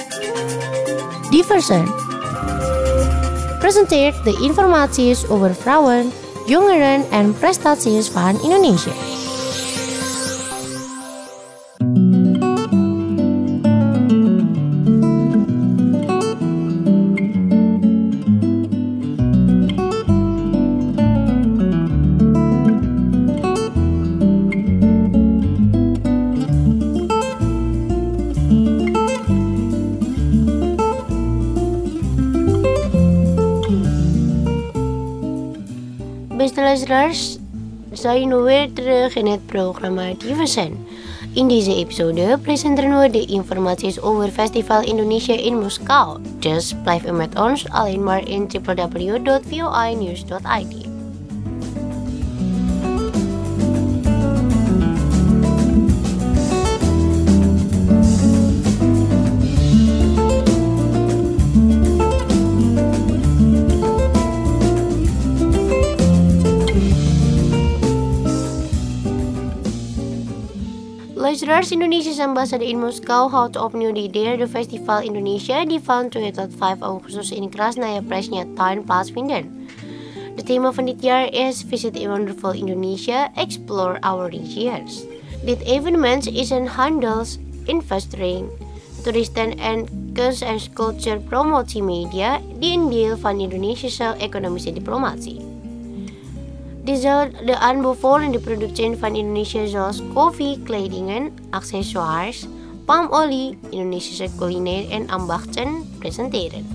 Diversen presenteert de informaties over vrouwen, jongeren en prestaties van Indonesia. Beste luisteraars, zijn we weer terug in het programma Diversen. In deze episode presenteren we de informaties over Festival Indonesia in Moskou. Dus blijf er met ons alleen maar in www.voinews.id. Luisteraars, Indonesia's ambassade in Moskou houdt opnieuw de derde Festival Indonesia die van 2 tot 5 augustus in Krasnaya Presnya Town plaatsvinden. Het thema van dit jaar is Visit a Wonderful Indonesia, Explore Our Regions. Dit evenement is een handels, investering, toeristen en kunst- en cultuurpromotiemedia die een deel van Indonesische economische diplomatie. Dit zal de aanbevolende producten van Indonesia zoals koffie, kledingen, accessoires, palmolie, Indonesische culinair en ambachten presenteren.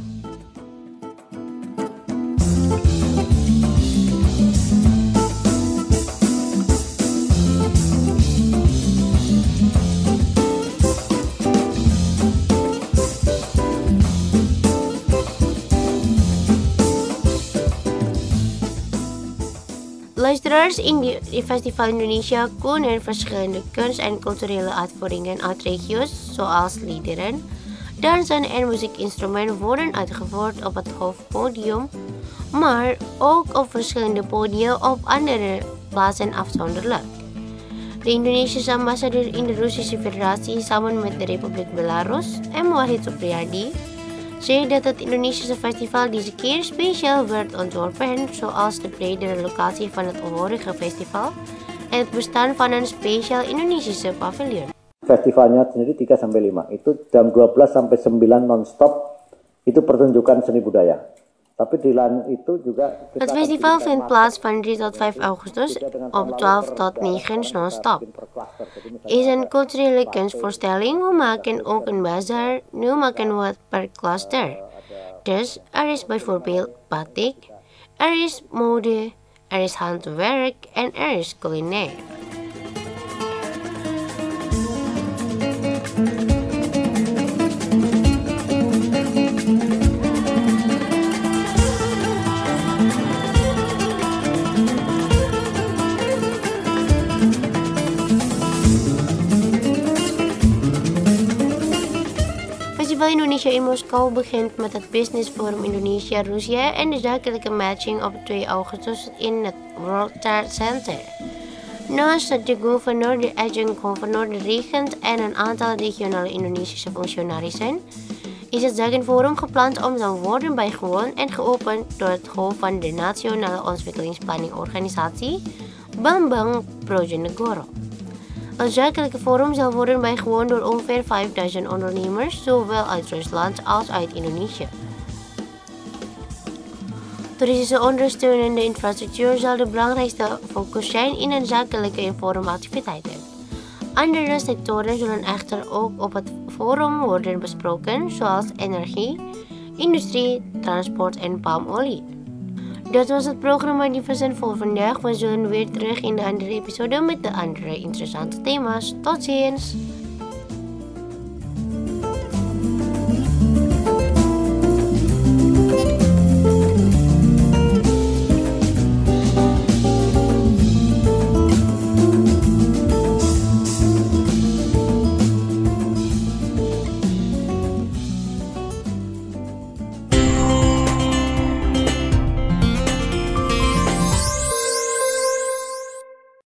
Luisteraars, in de Festival Indonesia kunnen verschillende kunst- en culturele uitvoeringen uit regio's zoals liederen, dansen en muziekinstrumenten worden uitgevoerd op het hoofdpodium, maar ook op verschillende podia op andere plaatsen afzonderlijk. De Indonesische ambassadeur in de Russische Federatie samen met de Republiek Belarus, M. Wahid Supriyadi, zei dat het Indonesische festival deze keer speciaal werd ontworpen, zoals de bredere locatie van het vorige festival en het bestaan van een speciaal Indonesische paviljoen. Festivalnya sendiri 3-5, itu jam 12-9 non-stop, itu pertunjukan seni budaya. Tapi di lain itu juga het festival vindt plaats van 3 tot 5 augustus op 12 tot 9 non-stop. Is een culturele kunstvoorstelling. We maken ook een bazaar. Nu maken we het per cluster. Dus er is bijvoorbeeld batik, er is mode, er is handwerk en er is culinair. Festival Indonesia in Moskou begint met het Business Forum Indonesia-Russia en de zakelijke matching op 2 augustus in het World Trade Center. Naast de gouverneur, de adjunct-gouverneur, de regent en een aantal regionale Indonesische functionarissen is het zakenforum gepland om te worden bijgewoond en geopend door het hoofd van de Nationale Ontwikkelingsplanningorganisatie, Bambang Brojonegoro. Het zakelijke forum zal worden bijgewoond door ongeveer 5000 ondernemers, zowel uit Rusland als uit Indonesië. Toeristische ondersteunende infrastructuur zal de belangrijkste focus zijn in een zakelijke en forumactiviteiten. Andere sectoren zullen echter ook op het forum worden besproken, zoals energie, industrie, transport en palmolie. Dat was het programma Diversen voor vandaag. We zullen weer terug in de andere episode met de andere interessante thema's. Tot ziens!